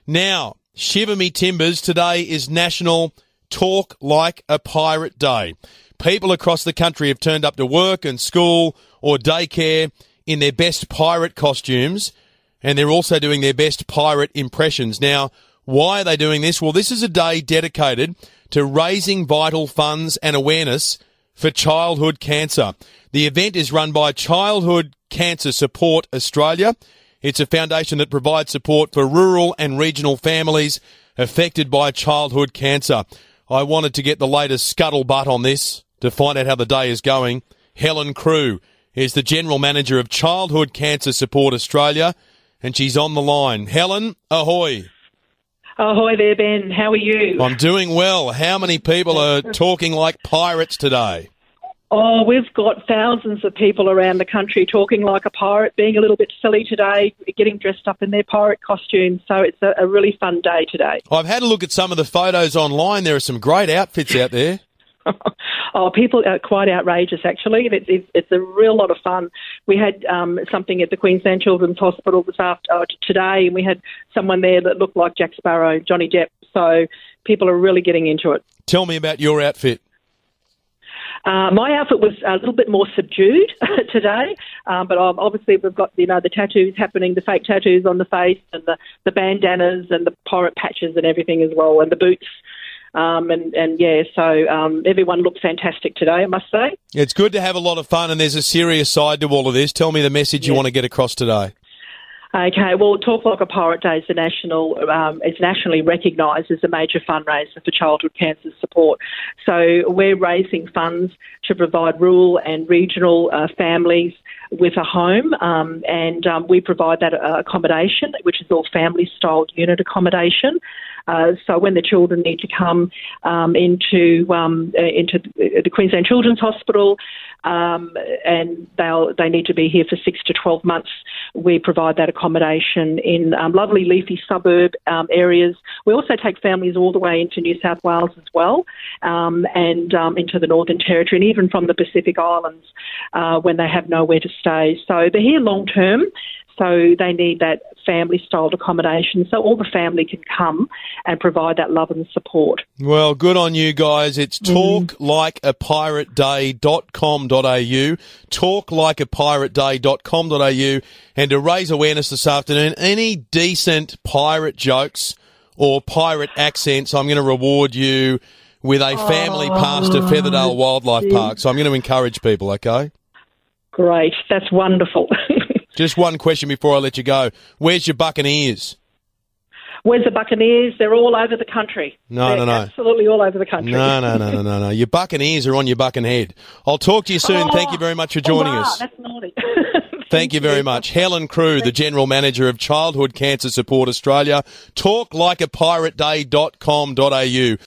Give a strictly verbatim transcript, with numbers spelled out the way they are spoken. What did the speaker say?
Now, shiver me timbers, today is National Talk Like a Pirate Day. People across the country have turned up to work and school or daycare in their best pirate costumes, and they're also doing their best pirate impressions. Now, why are they doing this? Well, this is a day dedicated to raising vital funds and awareness for childhood cancer. The event is run by Childhood Cancer Support Australia. It's a foundation that provides support for rural and regional families affected by childhood cancer. I wanted to get the latest scuttlebutt on this to find out how the day is going. Helen Crew is the General Manager of Childhood Cancer Support Australia, and she's on the line. Helen, ahoy. Ahoy there, Ben. How are you? I'm doing well. How many people are talking like pirates today? Oh, we've got thousands of people around the country talking like a pirate, being a little bit silly today, getting dressed up in their pirate costumes. So it's a, a really fun day today. I've had a look at some of the photos online. There are some great outfits out there. Oh, people are quite outrageous, actually. It's, it's, it's a real lot of fun. We had um, something at the Queensland Children's Hospital this after, uh, today, and we had someone there that looked like Jack Sparrow, Johnny Depp. So people are really getting into it. Tell me about your outfit. Uh, my outfit was a little bit more subdued today, um, but obviously we've got, you know, the tattoos happening, the fake tattoos on the face, and the, the bandanas and the pirate patches and everything as well, and the boots. Um, and, and, yeah, so um, everyone looked fantastic today, I must say. It's good to have a lot of fun, and there's a serious side to all of this. Tell me the message you yeah. want to get across today. Okay, well, Talk Like a Pirate Day is a national, um, it's nationally recognised as a major fundraiser for childhood cancer support. So we're raising funds to provide rural and regional uh, families with a home, um, and um, we provide that uh, accommodation, which is all family-styled unit accommodation. Uh, so when the children need to come um, into um, uh, into the Queensland Children's Hospital, um, and they'll they need to be here for six to twelve months, we provide that accommodation in um, lovely leafy suburb um, areas. We also take families all the way into New South Wales as well, um, and um, into the Northern Territory, and even from the Pacific Islands uh, when they have nowhere to stay. So they're here long term. So they need that family-styled accommodation so all the family can come and provide that love and support. Well, good on you guys. It's talk like a pirate day dot com dot a u, talk like a pirate day dot com dot a u, and to raise awareness this afternoon, any decent pirate jokes or pirate accents, I'm going to reward you with a family oh, pass to Featherdale Wildlife geez. Park. So I'm going to encourage people, okay? Great. That's wonderful. Just one question before I let you go. Where's your Buccaneers? Where's the Buccaneers? They're all over the country. No, They're no, no. absolutely all over the country. No, no, no, no, no, no. Your Buccaneers are on your Buckenhead. I'll talk to you soon. Oh, Thank you very much for joining oh, wow, us. That's naughty. Thank, Thank you very you. much. Helen Crew, the General Manager of Childhood Cancer Support Australia. talk like a pirate day dot com dot a u.